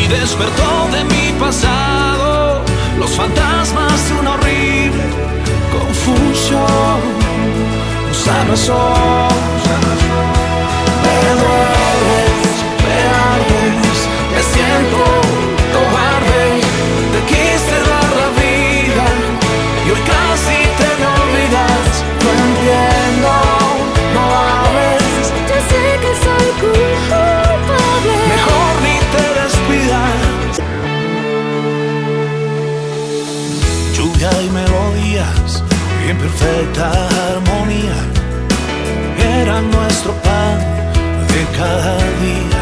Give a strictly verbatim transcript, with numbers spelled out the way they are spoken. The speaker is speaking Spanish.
y despertó de mi pasado los fantasmas de una horrible confusión. Usana sos, me dueles, me ardes, me siento cobarde. Te quise dar la vida y hoy casi te me olvidas. No entiendo, no hables. Yo sé que soy culpable. Mejor ni te despidas. Lluvia y melodías en perfecta armonía eran nuestro pan de cada día.